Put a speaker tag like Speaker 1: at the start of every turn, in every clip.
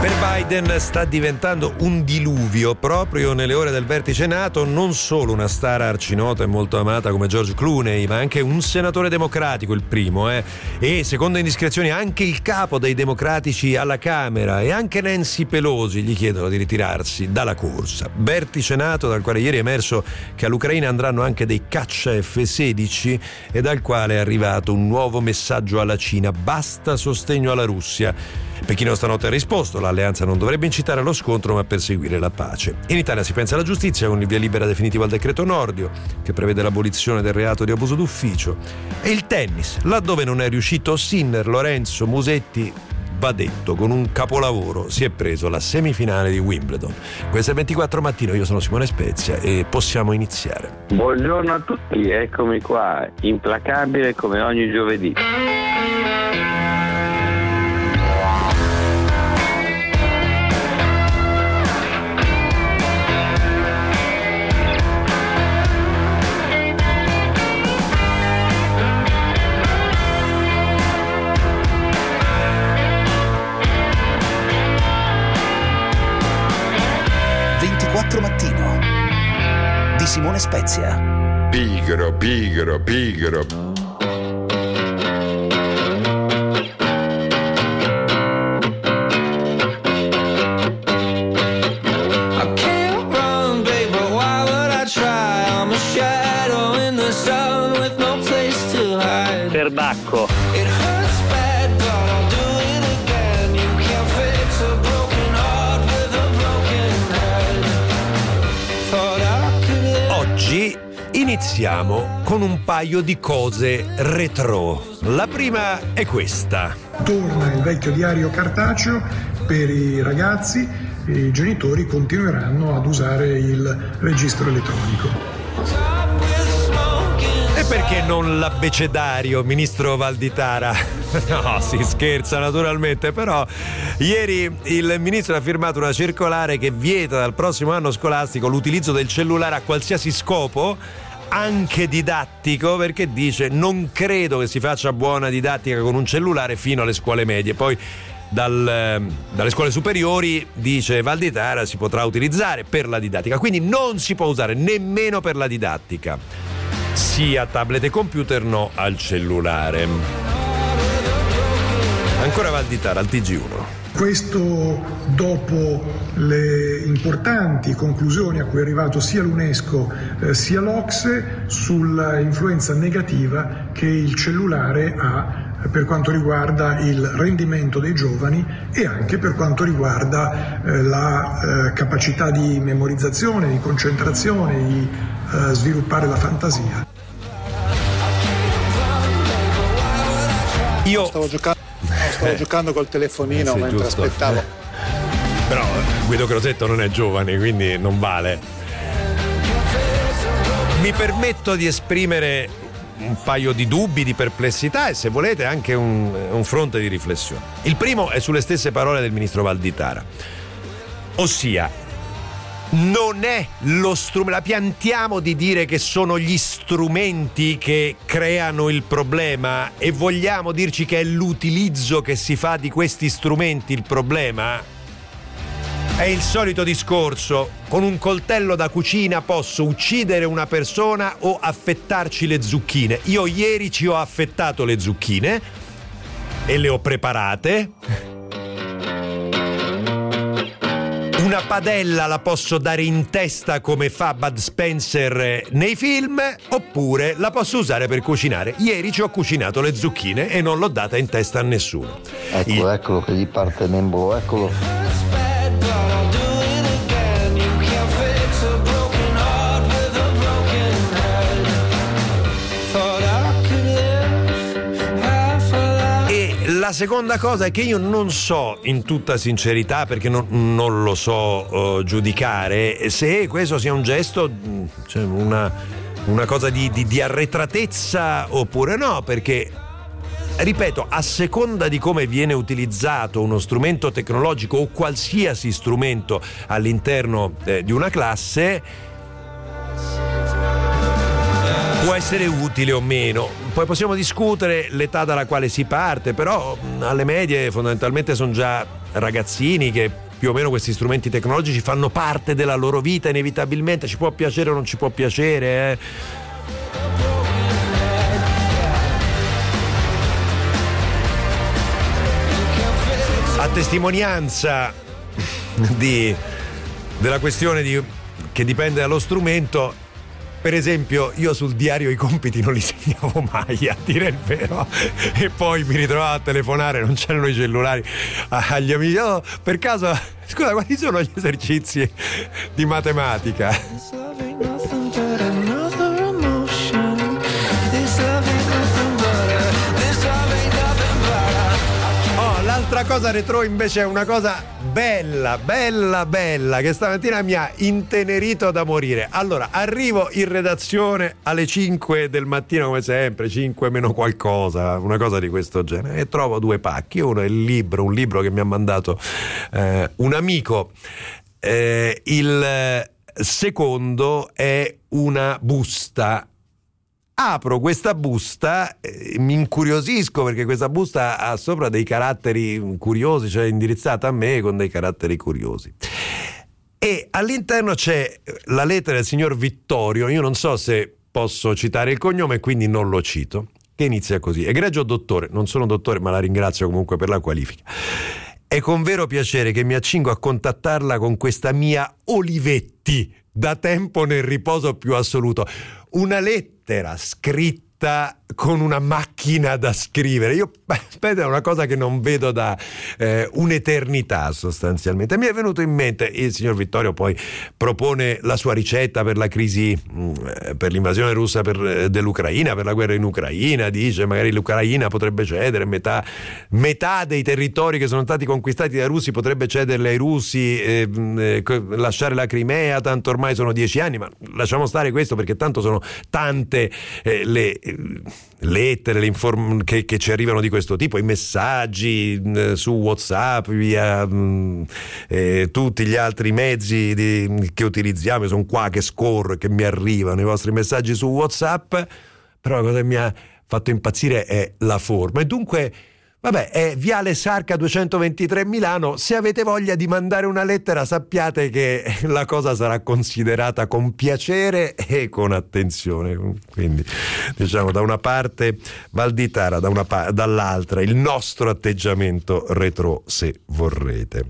Speaker 1: Per Biden sta diventando un diluvio proprio nelle ore del vertice NATO, non solo una star arcinota e molto amata come George Clooney, ma anche un senatore democratico, il primo, e secondo indiscrezioni anche il capo dei democratici alla Camera e anche Nancy Pelosi gli chiedono di ritirarsi dalla corsa. Vertice NATO dal quale ieri è emerso che all'Ucraina andranno anche dei caccia F-16 e dal quale è arrivato un nuovo messaggio alla Cina: basta sostegno alla Russia. Pechino stanotte ha risposto: l'alleanza non dovrebbe incitare allo scontro ma perseguire la pace. In Italia si pensa alla giustizia con il via libera definitivo al decreto Nordio, che prevede l'abolizione del reato di abuso d'ufficio, e il tennis, laddove non è riuscito Sinner, Lorenzo Musetti, va detto, con un capolavoro si è preso la semifinale di Wimbledon. Questo è 24 mattino, io sono Simone Spezia e possiamo iniziare.
Speaker 2: Buongiorno a tutti, eccomi qua, implacabile come ogni giovedì.
Speaker 3: Mattino di Simone Spezia.
Speaker 4: Pigro, pigro, pigro.
Speaker 2: Perbacco.
Speaker 1: Iniziamo con un paio di cose retro. La prima è questa.
Speaker 5: Torna il vecchio diario cartaceo per i ragazzi, i genitori continueranno ad usare il registro elettronico.
Speaker 1: E perché non l'abbecedario, ministro Valditara? No, si scherza naturalmente, però ieri il ministro ha firmato una circolare che vieta dal prossimo anno scolastico l'utilizzo del cellulare a qualsiasi scopo, anche didattico, perché dice: non credo che si faccia buona didattica con un cellulare fino alle scuole medie, poi dalle scuole superiori, dice Valditara, si potrà utilizzare per la didattica, quindi non si può usare nemmeno per la didattica, sia tablet e computer, no al cellulare. Ancora Valditara al TG1.
Speaker 5: Questo dopo le importanti conclusioni a cui è arrivato sia l'UNESCO sia l'OCSE sulla influenza negativa che il cellulare ha per quanto riguarda il rendimento dei giovani e anche per quanto riguarda la capacità di memorizzazione, di concentrazione, di sviluppare la fantasia.
Speaker 1: Io
Speaker 6: stavo giocando col telefonino mentre
Speaker 1: giusto.
Speaker 6: aspettavo.
Speaker 1: Però Guido Crosetto non è giovane, quindi non vale. Mi permetto di esprimere un paio di dubbi, di perplessità e, se volete, anche un fronte di riflessione. Il primo è sulle stesse parole del ministro Valditara, ossia: non è lo strumento, la piantiamo di dire che sono gli strumenti che creano il problema e vogliamo dirci che è l'utilizzo che si fa di questi strumenti il problema? È il solito discorso: con un coltello da cucina posso uccidere una persona o affettarci le zucchine. Io ieri ci ho affettato le zucchine e le ho preparate. Una padella la posso dare in testa come fa Bud Spencer nei film, oppure la posso usare per cucinare. Ieri ci ho cucinato le zucchine e non l'ho data in testa a nessuno.
Speaker 7: Eccolo che gli parte il membro, eccolo.
Speaker 1: La seconda cosa è che io non so, in tutta sincerità, perché non lo so giudicare, se questo sia un gesto, cioè una cosa di arretratezza oppure no, perché, ripeto, a seconda di come viene utilizzato uno strumento tecnologico o qualsiasi strumento all'interno di una classe, può essere utile o meno. Poi possiamo discutere l'età dalla quale si parte, però alle medie fondamentalmente sono già ragazzini che più o meno questi strumenti tecnologici fanno parte della loro vita inevitabilmente, ci può piacere o non ci può piacere, A testimonianza della questione che dipende dallo strumento, per esempio io sul diario i compiti non li segnavo mai, a dire il vero, e poi mi ritrovavo a telefonare, non c'erano i cellulari, agli amici: oh, per caso, scusa, quali sono gli esercizi di matematica? L'altra cosa retro invece è una cosa bella che stamattina mi ha intenerito da morire. Allora, arrivo in redazione alle 5 del mattino come sempre, 5 meno qualcosa, una cosa di questo genere, e trovo 2 pacchi. Uno è un libro che mi ha mandato un amico, il secondo è una busta. Apro questa busta, mi incuriosisco perché questa busta ha sopra dei caratteri curiosi, cioè indirizzata a me con dei caratteri curiosi, e all'interno c'è la lettera del signor Vittorio. Io non so se posso citare il cognome, quindi non lo cito, che inizia così: egregio dottore, non sono dottore ma la ringrazio comunque per la qualifica, è con vero piacere che mi accingo a contattarla con questa mia Olivetti, da tempo nel riposo più assoluto. Una lettera scritta con una macchina da scrivere. Io è una cosa che non vedo da un'eternità sostanzialmente. Mi è venuto in mente, il signor Vittorio poi propone la sua ricetta per la crisi, per l'invasione russa dell'Ucraina, per la guerra in Ucraina. Dice magari l'Ucraina potrebbe cedere metà dei territori che sono stati conquistati dai russi, potrebbe cederli ai russi, lasciare la Crimea, tanto ormai sono 10 anni, ma lasciamo stare questo perché tanto sono tante le lettere che ci arrivano di questo tipo, i messaggi su WhatsApp, via tutti gli altri mezzi che utilizziamo. Io sono qua che scorro e che mi arrivano i vostri messaggi su WhatsApp, però la cosa che mi ha fatto impazzire è la forma. E dunque, vabbè, è Viale Sarca 223 Milano. Se avete voglia di mandare una lettera, sappiate che la cosa sarà considerata con piacere e con attenzione. Quindi, diciamo, da una parte Valditara, dall'altra il nostro atteggiamento retro, se vorrete.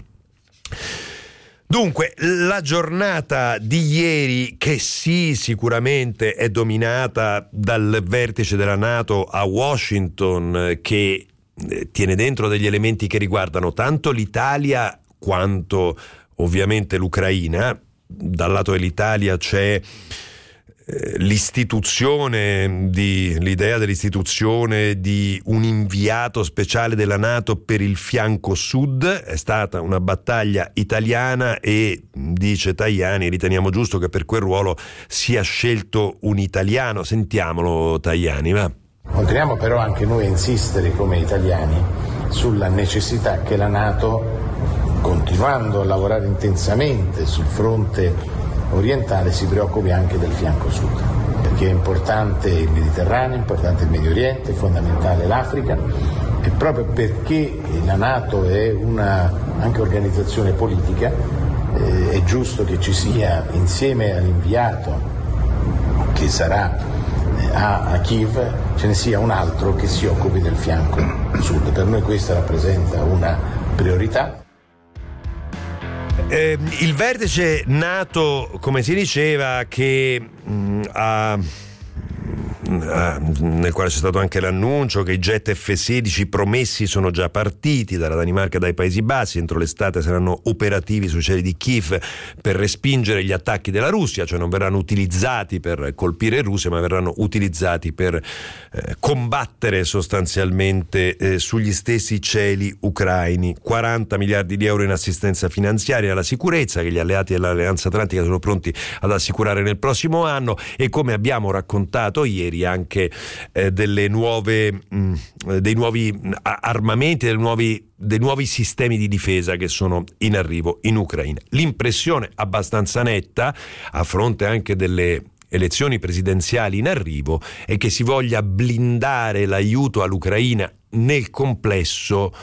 Speaker 1: Dunque, la giornata di ieri, che sì, sicuramente è dominata dal vertice della NATO a Washington, che tiene dentro degli elementi che riguardano tanto l'Italia quanto ovviamente l'Ucraina. Dal lato dell'Italia c'è l'idea dell'istituzione di un inviato speciale della NATO per il fianco sud. È stata una battaglia italiana e, dice Tajani, riteniamo giusto che per quel ruolo sia scelto un italiano. Sentiamolo Tajani, va.
Speaker 8: Continuiamo però anche noi a insistere come italiani sulla necessità che la NATO, continuando a lavorare intensamente sul fronte orientale, si preoccupi anche del fianco sud, perché è importante il Mediterraneo, è importante il Medio Oriente, è fondamentale l'Africa, e proprio perché la NATO è una anche organizzazione politica, è giusto che ci sia, insieme all'inviato che sarà a Kiev, ce ne sia un altro che si occupi del fianco sud. Per noi questa rappresenta una priorità.
Speaker 1: Il vertice NATO, come si diceva, che nel quale c'è stato anche l'annuncio che i jet F-16 promessi sono già partiti dalla Danimarca e dai Paesi Bassi. Entro l'estate saranno operativi sui cieli di Kiev per respingere gli attacchi della Russia, cioè non verranno utilizzati per colpire Russia, ma verranno utilizzati per combattere sostanzialmente sugli stessi cieli ucraini. 40 miliardi di euro in assistenza finanziaria alla sicurezza che gli alleati dell'Alleanza Atlantica sono pronti ad assicurare nel prossimo anno, e come abbiamo raccontato ieri anche dei nuovi armamenti, dei nuovi sistemi di difesa che sono in arrivo in Ucraina. L'impressione abbastanza netta, a fronte anche delle elezioni presidenziali in arrivo, è che si voglia blindare l'aiuto all'Ucraina nel complesso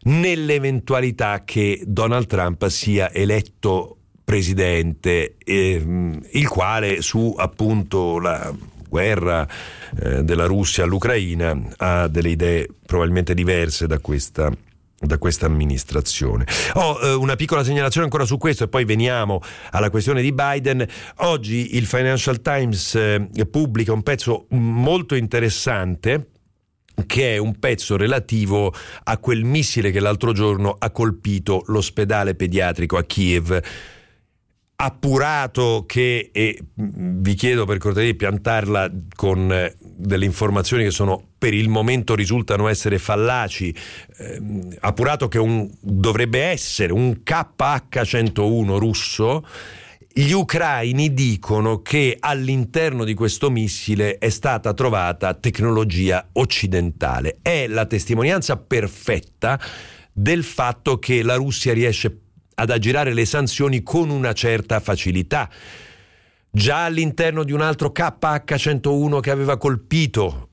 Speaker 1: nell'eventualità che Donald Trump sia eletto presidente, il quale su appunto la guerra della Russia all'Ucraina ha delle idee probabilmente diverse da questa amministrazione. Ho una piccola segnalazione ancora su questo e poi veniamo alla questione di Biden. Oggi il Financial Times pubblica un pezzo molto interessante, che è un pezzo relativo a quel missile che l'altro giorno ha colpito l'ospedale pediatrico a Kiev. Appurato che, e vi chiedo per cortesia di piantarla con delle informazioni che sono per il momento risultano essere fallaci, appurato che dovrebbe essere un KH-101 russo. Gli ucraini dicono che all'interno di questo missile è stata trovata tecnologia occidentale. È la testimonianza perfetta del fatto che la Russia riesce ad aggirare le sanzioni con una certa facilità. Già all'interno di un altro KH-101 che aveva colpito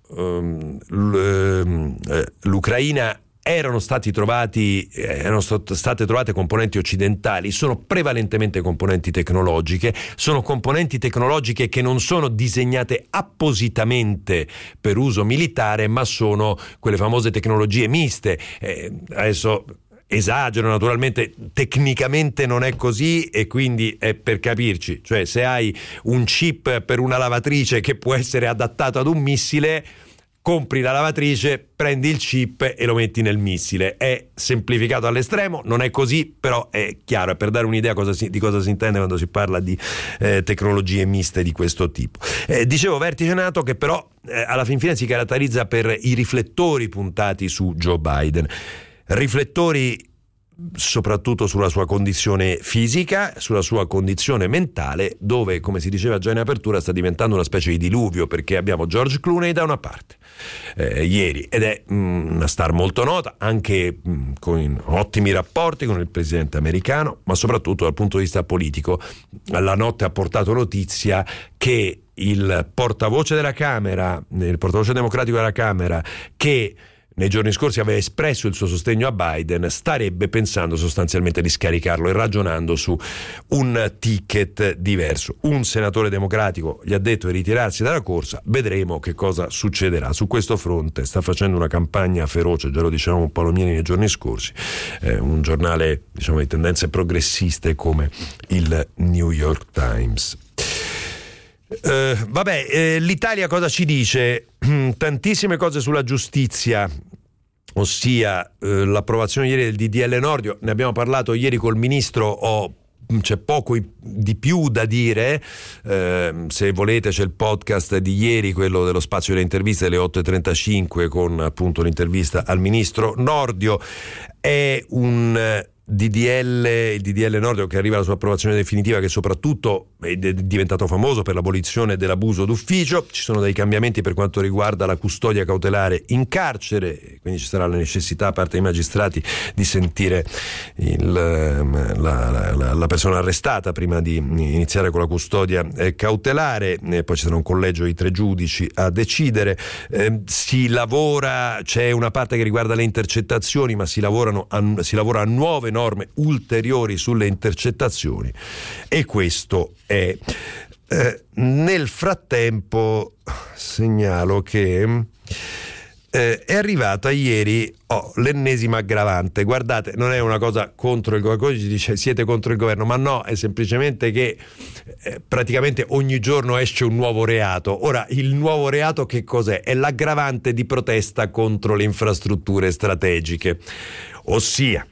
Speaker 1: l'Ucraina erano state trovate componenti occidentali. Sono prevalentemente componenti tecnologiche, sono componenti tecnologiche che non sono disegnate appositamente per uso militare, ma sono quelle famose tecnologie miste. Adesso esagero, naturalmente tecnicamente non è così, e quindi è per capirci, cioè se hai un chip per una lavatrice che può essere adattato ad un missile, compri la lavatrice, prendi il chip e lo metti nel missile. È semplificato all'estremo, non è così, però è chiaro, è per dare un'idea di cosa si intende quando si parla di tecnologie miste di questo tipo. Dicevo, vertice NATO che però alla fin fine si caratterizza per i riflettori puntati su Joe Biden. Riflettori soprattutto sulla sua condizione fisica, sulla sua condizione mentale, dove, come si diceva già in apertura, sta diventando una specie di diluvio, perché abbiamo George Clooney da una parte ieri, ed è una star molto nota, anche con ottimi rapporti con il presidente americano, ma soprattutto dal punto di vista politico. La notte ha portato notizia che il portavoce della Camera, il portavoce democratico della Camera, che nei giorni scorsi aveva espresso il suo sostegno a Biden, starebbe pensando sostanzialmente di scaricarlo e ragionando su un ticket diverso. Un senatore democratico gli ha detto di ritirarsi dalla corsa, vedremo che cosa succederà. Su questo fronte sta facendo una campagna feroce, già lo dicevamo Palomieri nei giorni scorsi, un giornale di tendenze progressiste come il New York Times. L'Italia cosa ci dice? Tantissime cose sulla giustizia, ossia l'approvazione ieri del DDL Nordio. Ne abbiamo parlato ieri col ministro, c'è poco di più da dire. Se volete c'è il podcast di ieri, quello dello spazio delle interviste, alle 8.35, con appunto l'intervista al ministro Nordio. È un il DDL Nordio che arriva alla sua approvazione definitiva, che soprattutto è diventato famoso per l'abolizione dell'abuso d'ufficio. Ci sono dei cambiamenti per quanto riguarda la custodia cautelare in carcere, quindi ci sarà la necessità, a parte dei magistrati, di sentire la persona arrestata prima di iniziare con la custodia cautelare. Poi ci sarà un collegio di 3 giudici a decidere. Si lavora, c'è una parte che riguarda le intercettazioni, ma si lavora a nuove norme ulteriori sulle intercettazioni, e questo è. Nel frattempo segnalo che è arrivata ieri l'ennesima aggravante. Guardate, non è una cosa contro il governo, ci dice siete contro il governo, ma no, è semplicemente che praticamente ogni giorno esce un nuovo reato. Ora, il nuovo reato che cos'è? È l'aggravante di protesta contro le infrastrutture strategiche, ossia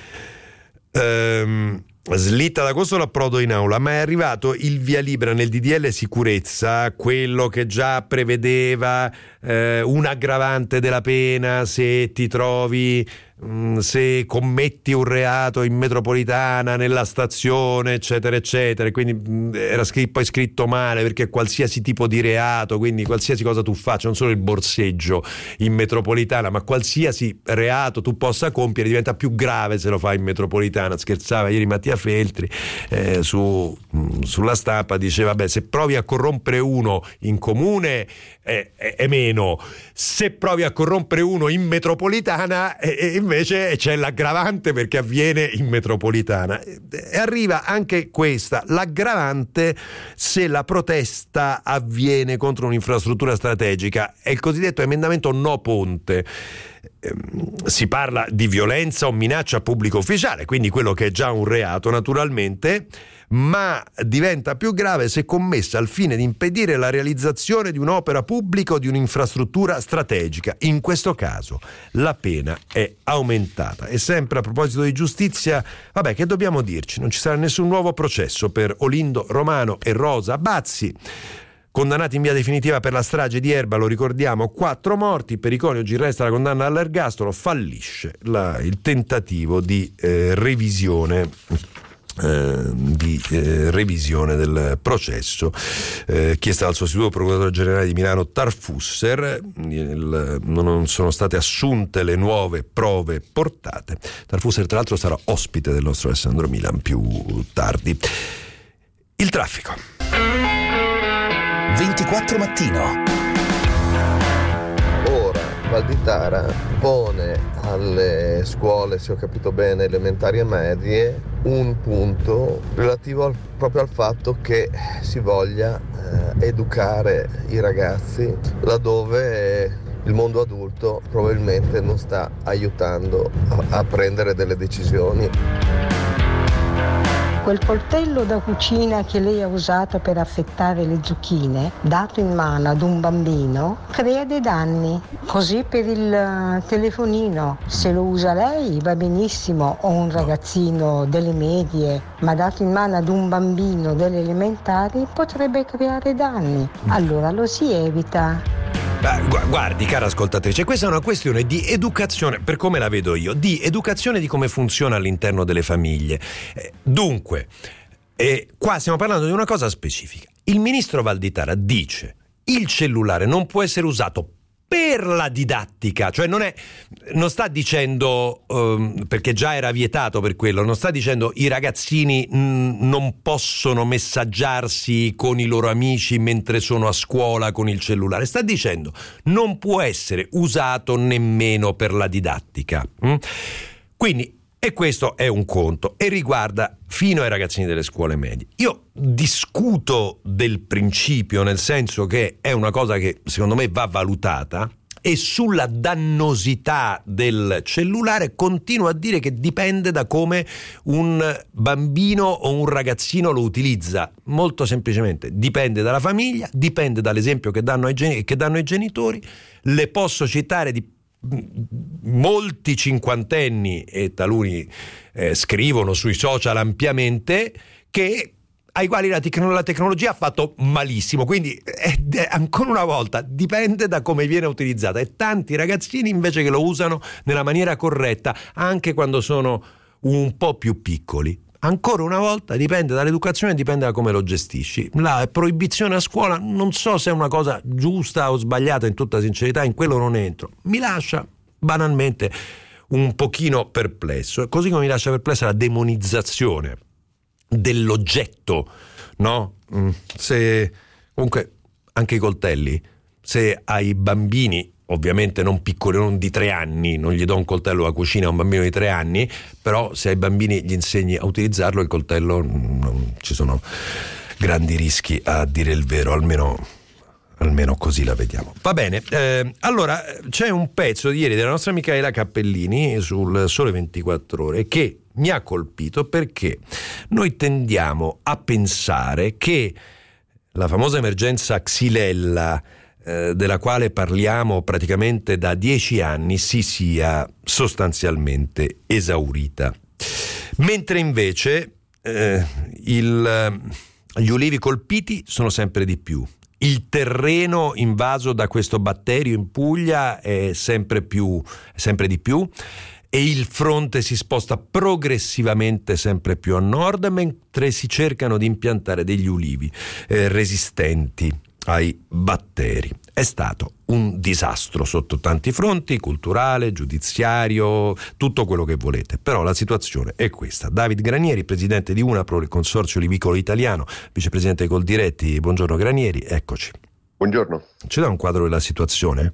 Speaker 1: slitta d'agosto l'approdo in aula, ma è arrivato il via libera nel DDL sicurezza, quello che già prevedeva un aggravante della pena se ti trovi, se commetti un reato in metropolitana, nella stazione, eccetera eccetera. Quindi era poi scritto male, perché qualsiasi tipo di reato, quindi qualsiasi cosa tu faccia, non solo il borseggio in metropolitana, ma qualsiasi reato tu possa compiere diventa più grave se lo fai in metropolitana. Scherzava ieri Mattia Feltri sulla Stampa, diceva se provi a corrompere uno in comune è meno. Se provi a corrompere uno in metropolitana, invece c'è l'aggravante perché avviene in metropolitana. E arriva anche questa, l'aggravante se la protesta avviene contro un'infrastruttura strategica. È il cosiddetto emendamento No Ponte. Si parla di violenza o minaccia pubblico ufficiale, quindi quello che è già un reato naturalmente, ma diventa più grave se commessa al fine di impedire la realizzazione di un'opera pubblica o di un'infrastruttura strategica. In questo caso la pena è aumentata. E sempre a proposito di giustizia, vabbè, che dobbiamo dirci? Non ci sarà nessun nuovo processo per Olindo Romano e Rosa Bazzi, condannati in via definitiva per la strage di Erba, lo ricordiamo, 4 morti, per i coniugi resta la condanna all'ergastolo, fallisce il tentativo di revisione del processo chiesta dal sostituto procuratore generale di Milano Tarfusser. Non sono state assunte le nuove prove portate. Tarfusser tra l'altro sarà ospite del nostro Alessandro Milan più tardi. Il traffico.
Speaker 3: 24 Mattino.
Speaker 7: Ora Valditara pone alle scuole, se ho capito bene, elementari e medie, un punto relativo proprio al fatto che si voglia educare i ragazzi laddove il mondo adulto probabilmente non sta aiutando a prendere delle decisioni.
Speaker 9: Quel coltello da cucina che lei ha usato per affettare le zucchine, dato in mano ad un bambino, crea dei danni. Così per il telefonino, se lo usa lei va benissimo, o un ragazzino delle medie, ma dato in mano ad un bambino delle elementari potrebbe creare danni. Allora lo si evita.
Speaker 1: Guardi, cara ascoltatrice, questa è una questione di educazione, per come la vedo io, di educazione di come funziona all'interno delle famiglie. Dunque, qua stiamo parlando di una cosa specifica. Il ministro Valditara dice: il cellulare non può essere usato per la didattica, cioè non sta dicendo perché già era vietato per quello, non sta dicendo i ragazzini non possono messaggiarsi con i loro amici mentre sono a scuola con il cellulare, sta dicendo non può essere usato nemmeno per la didattica. Quindi, e questo è un conto e riguarda fino ai ragazzini delle scuole medie. Io discuto del principio, nel senso che è una cosa che secondo me va valutata, e sulla dannosità del cellulare continuo a dire che dipende da come un bambino o un ragazzino lo utilizza. Molto semplicemente dipende dalla famiglia, dipende dall'esempio che danno i genitori. Le posso citare di molti cinquantenni, e taluni scrivono sui social ampiamente, ai quali la tecnologia ha fatto malissimo. Quindi ancora una volta dipende da come viene utilizzata, e tanti ragazzini invece che lo usano nella maniera corretta anche quando sono un po' più piccoli. Ancora una volta dipende dall'educazione, dipende da come lo gestisci. La proibizione a scuola non so se è una cosa giusta o sbagliata, in tutta sincerità, in quello non entro. Mi lascia banalmente un pochino perplesso, così come mi lascia perplessa la demonizzazione dell'oggetto, no? Se comunque anche i coltelli, se ai bambini, ovviamente non piccoli, non di 3 anni, non gli do un coltello a cucina a un bambino di 3 anni, però se ai bambini gli insegni a utilizzarlo, il coltello non ci sono grandi rischi, a dire il vero, almeno così la vediamo. Va bene, allora c'è un pezzo di ieri della nostra Micaela Cappellini sul Sole 24 Ore che mi ha colpito, perché noi tendiamo a pensare che la famosa emergenza Xylella, della quale parliamo praticamente da 10 anni, si sia sostanzialmente esaurita, mentre invece gli ulivi colpiti sono sempre di più. Il terreno invaso da questo batterio in Puglia è sempre di più, e il fronte si sposta progressivamente sempre più a nord, mentre si cercano di impiantare degli ulivi resistenti ai batteri. È stato un disastro sotto tanti fronti, culturale, giudiziario, tutto quello che volete, però la situazione è questa. David Granieri, presidente di UNAPRO, il Consorzio Olivicolo Italiano, vicepresidente di Coldiretti. Buongiorno Granieri, eccoci.
Speaker 10: Buongiorno.
Speaker 1: Ci dà un quadro della situazione?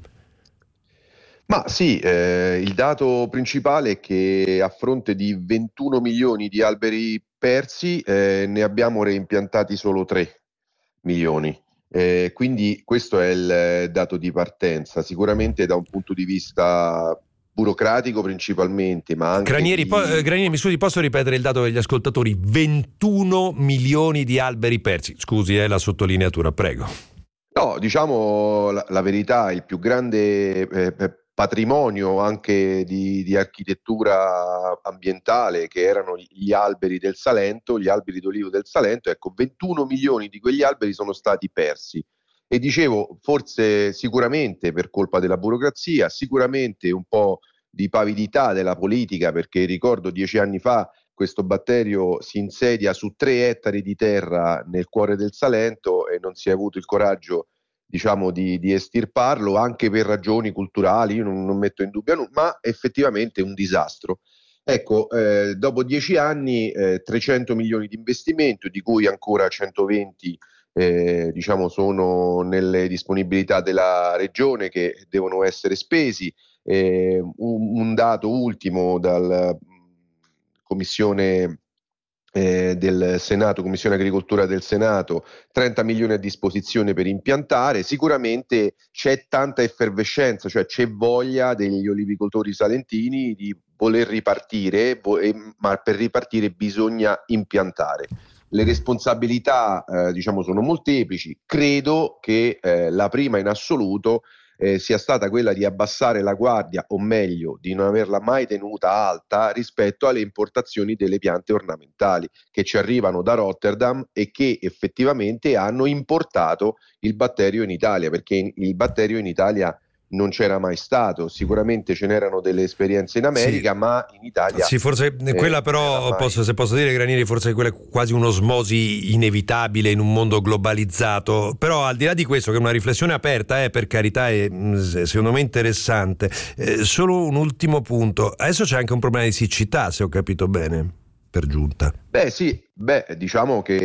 Speaker 10: Ma sì, il dato principale è che a fronte di 21 milioni di alberi persi ne abbiamo reimpiantati solo 3 milioni. Quindi questo è il dato di partenza. Sicuramente da un punto di vista burocratico principalmente, ma anche
Speaker 1: Granieri, mi scusi, posso ripetere il dato degli ascoltatori? 21 milioni di alberi persi. Scusi, la sottolineatura, prego.
Speaker 10: No, diciamo la verità, il più grande patrimonio anche di architettura ambientale, che erano gli alberi del Salento, gli alberi d'olivo del Salento, ecco, 21 milioni di quegli alberi sono stati persi. E dicevo, forse sicuramente per colpa della burocrazia, sicuramente un po' di pavidità della politica, perché ricordo 10 anni fa questo batterio si insedia su 3 ettari di terra nel cuore del Salento e non si è avuto il coraggio, diciamo, di estirparlo, anche per ragioni culturali, io non metto in dubbio, ma effettivamente è un disastro. Ecco, dopo 10 anni 300 milioni di investimento, di cui ancora 120 diciamo sono nelle disponibilità della regione che devono essere spesi. Un dato ultimo dal Commissione del Senato, Commissione Agricoltura del Senato, 30 milioni a disposizione per impiantare. Sicuramente c'è tanta effervescenza, cioè c'è voglia degli olivicoltori salentini di voler ripartire, ma per ripartire bisogna impiantare. Le responsabilità diciamo sono molteplici. Credo che la prima in assoluto sia stata quella di abbassare la guardia, o meglio di non averla mai tenuta alta rispetto alle importazioni delle piante ornamentali che ci arrivano da Rotterdam e che effettivamente hanno importato il batterio in Italia, perché il batterio in Italia non c'era mai stato. Sicuramente ce n'erano delle esperienze in America, sì, ma in Italia
Speaker 1: sì, forse quella però se posso dire, Granieri, forse quella è quasi un'osmosi inevitabile in un mondo globalizzato. Però al di là di questo, che è una riflessione aperta, per carità, è secondo me interessante, solo un ultimo punto: adesso c'è anche un problema di siccità, se ho capito bene, per giunta.
Speaker 10: Diciamo che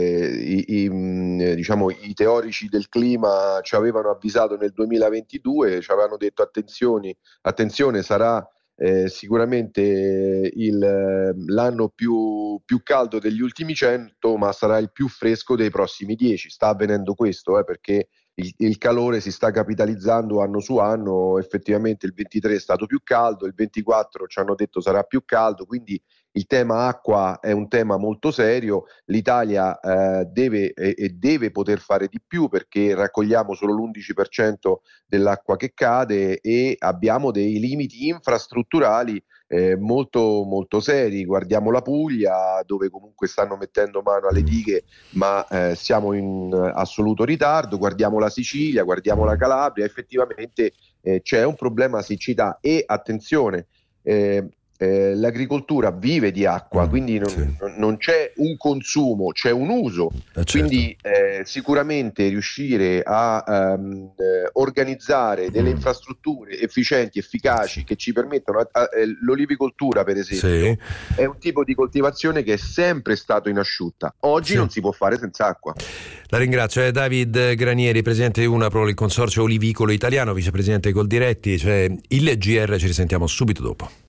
Speaker 10: i teorici del clima ci avevano avvisato nel 2022, ci avevano detto attenzione, sarà sicuramente l'anno più caldo degli ultimi 100, ma sarà il più fresco dei prossimi 10. Sta avvenendo questo, perché il calore si sta capitalizzando anno su anno. Effettivamente il 23 è stato più caldo, il 24 ci hanno detto sarà più caldo, quindi il tema acqua è un tema molto serio. L'Italia deve poter fare di più, perché raccogliamo solo l'11% dell'acqua che cade e abbiamo dei limiti infrastrutturali molto molto seri. Guardiamo la Puglia, dove comunque stanno mettendo mano alle dighe, ma siamo in assoluto ritardo. Guardiamo la Sicilia, guardiamo la Calabria, effettivamente c'è un problema siccità. E attenzione, l'agricoltura vive di acqua, quindi non c'è un consumo, c'è un uso. Certo. Quindi sicuramente riuscire a organizzare delle infrastrutture efficienti, efficaci, che ci permettono l'olivicoltura, per esempio, sì, è un tipo di coltivazione che è sempre stato in asciutta. Oggi sì, non si può fare senza acqua.
Speaker 1: La ringrazio. È David Granieri, presidente di UNAPRO, il consorzio olivicolo italiano, vicepresidente di Coldiretti. Il GR, ci risentiamo subito dopo.